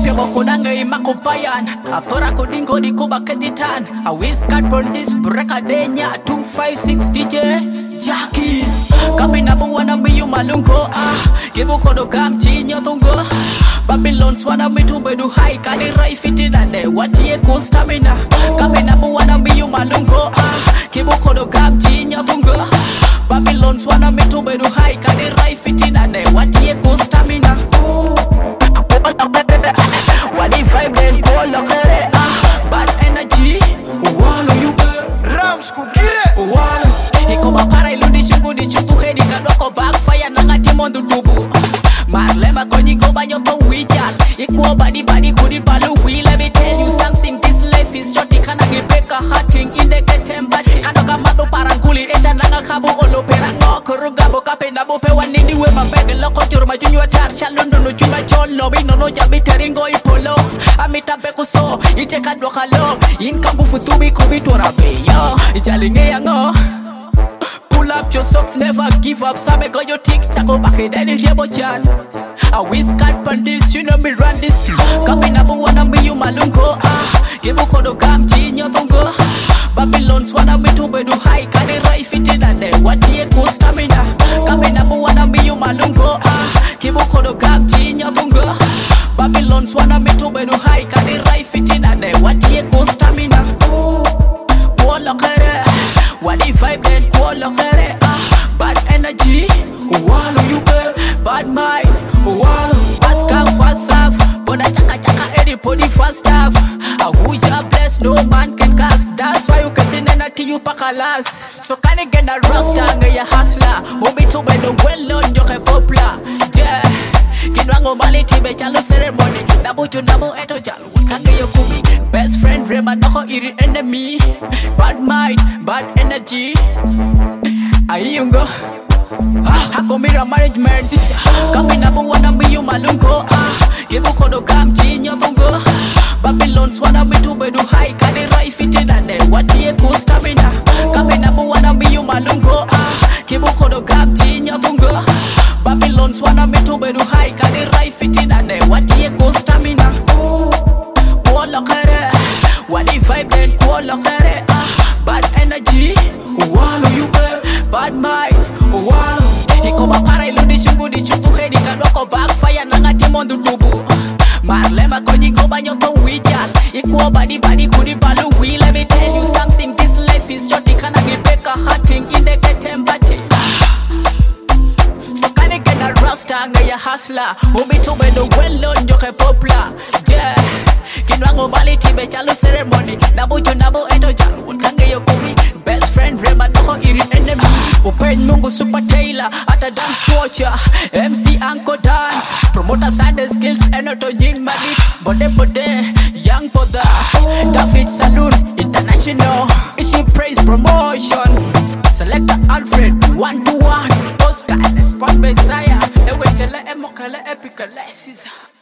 Kebo kunanga imakupayan Apora kudingo di kuba keditan A whiskat from this brekadenya 256 DJ Jackie Kami nabu wana miyu malungo Kebo kodo gamchi nyotungo Babylons wana mitumbe du hai Kali rai fiti dade Watie ku stamina Kami nabu wana miyu malungo Kebo kodo gamchi nyotungo Babylons wana mitumbe du hai Kali rai fiti dade Watie ku stamina Wadi vibe then call okere Bad energy Walo you Rams kukire Walo Ikoma para ilundi shungu di shutu hedi Kadoko backfire nanga timondu dubu Marlema konyi koba nyoto wijal Ikuo badi kudi balu we. Let me tell you something. This life is short. Ikana gibeka hurting indeke tembati Kadoka mado paranguli Echa nanga kabu olo pera ngoko Rugabo kapenda bope wanini we mabebe Loko juruma junyo tar Shalondo no chuma cholo Bino no jabi teringo ipolo Amita beku so Ite kadwa kalo Inkambu futubi kubitu rabe Yo Ichalinge yango Pull up your socks, never give up. Sabe go your tic-tac, go back in any rebo chan. I whiskat pan this, you know me run this. Kami nabu wana mi yu malungo Gibu kodo gamchi nyotongo Babylons wana mi tumbe du hai Kani rai fiti dade, watie ku stamina Kami nabu wana mi yu malungo Gibu kodo gamchi nyotongo Babylons wana mi tumbe du hai Kani rai fiti dade, watie ku stamina Kuolo kere Wadi vibe then kuolo kere Bad energy, walo you girl Bad mind, walo Aska fast off Boda chaka chaka anybody fast off Ahuja bless, no man can cast That's why you get in until you pack a last So can you get a rasta nge ya hustler Mumbi to be the well on yoke poplar Yeah Kinwango mali tibe chalo ceremony Nabu to nabu eto jalo Kange yo kumi Best friend rema noko iri enemy Bad mind, bad energy Ayungo Hakomira management Kami nabu wana miyu malungo Gibu kodo gamchi nyotongo Babylons wana mitube du hai Kani rai fiti dade Watie ku stamina Kami nabu wana miyu malungo Gibu kodo gamchi nyotongo Babylons wana mitube du hai Kani rai fiti dade Watie ku stamina Kuolo kere Wadi vibe then kuolo kere Bad energy Walo you girl Bad mind Walo Ikoma para ilundi shungu di shutu hedi Kadoko backfire nanga timondu dubu Marlema konyi koba nyoto wijal Ikuo badi kudi balu we. Let me tell you something. This life is short. Ikana gibeka hurting indeke tembati So can you get a rasta nge ya hustler Mumbi tube do well on yoke poplar Yeah Kinwango mali tibe chalo ceremony Nabu jo nabu eto jalo Kange yo kumi Best friend rema noko iri enemy Upen mungu super tailor Ata dance watcher MC Anko dance Promoter Sunday skills Enoto nying madit Bode Young Poda David Saloon International Ishi praise promotion Selector Alfred 1-to-1 Oscar Spot Messiah Ewe chele emokale epicalesis